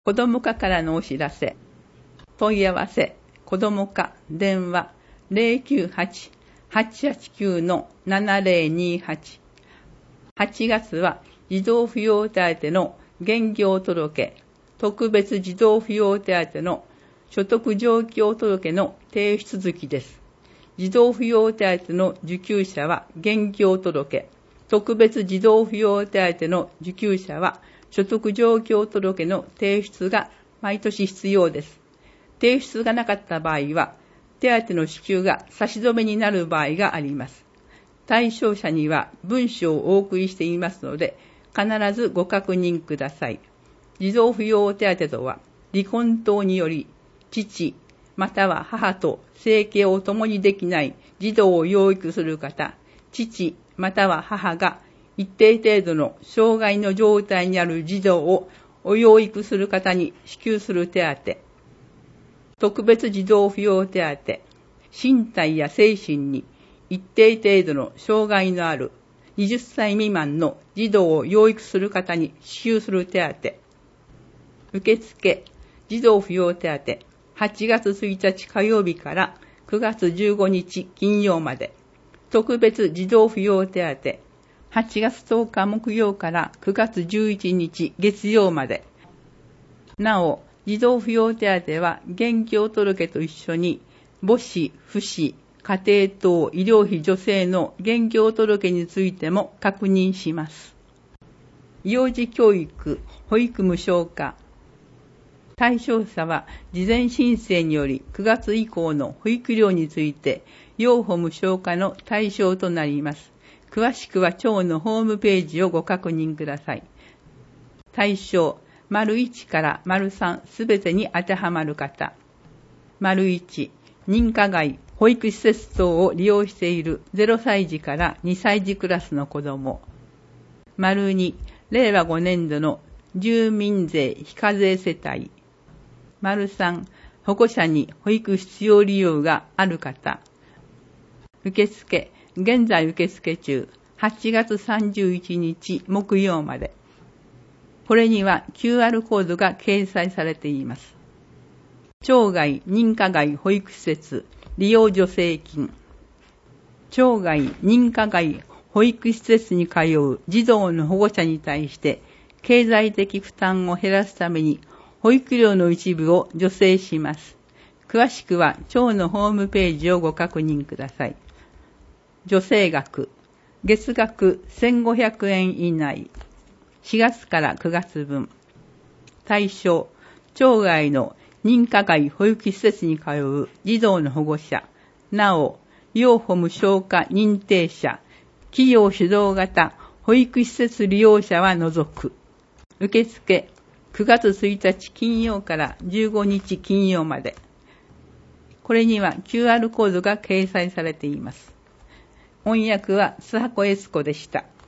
子ども課からのお知らせ。問い合わせ、子ども課、電話、098-889-7028。8月は児童扶養手当の現業届、特別児童扶養手当の所得状況届の提出月です。児童扶養手当の受給者は現業届、特別児童扶養手当の受給者は所得状況届の提出が毎年必要です。提出がなかった場合は、手当の支給が差し止めになる場合があります。対象者には文書をお送りしていますので、必ずご確認ください。児童扶養手当とは、離婚等により、父、または母と生計を共にできない児童を養育する方、父、または母が一定程度の障害の状態にある児童をお養育する方に支給する手当、特別児童扶養手当、身体や精神に一定程度の障害のある20歳未満の児童を養育する方に支給する手当、受付、児童扶養手当、8月1日火曜日から9月15日金曜まで、特別児童扶養手当、8月10日木曜から9月11日月曜まで。なお、児童扶養手当は現業届と一緒に母子、父子、家庭等医療費助成の現業届についても確認します。幼児教育、保育無償化。対象者は事前申請により9月以降の保育料について幼保無償化の対象となります。詳しくは庁のホームページをご確認ください。対象、1から3すべてに当てはまる方。1、認可外、保育施設等を利用している0歳児から2歳児クラスの子ども。2、令和5年度の住民税非課税世帯。3、保護者に保育必要利用がある方。受付、現在受付中、8月31日木曜まで。これには QR コードが掲載されています。町外認可外保育施設利用助成金。町外認可外保育施設に通う児童の保護者に対して経済的負担を減らすために保育料の一部を助成します。詳しくは庁のホームページをご確認ください。助成額、月額1500円以内。4月から9月分。対象、町外の認可外保育施設に通う児童の保護者、なお、幼保無償化認定者、企業主導型保育施設利用者は除く。受付、9月1日金曜から15日金曜まで。これには QR コードが掲載されています。翻訳は須箱悦子でした。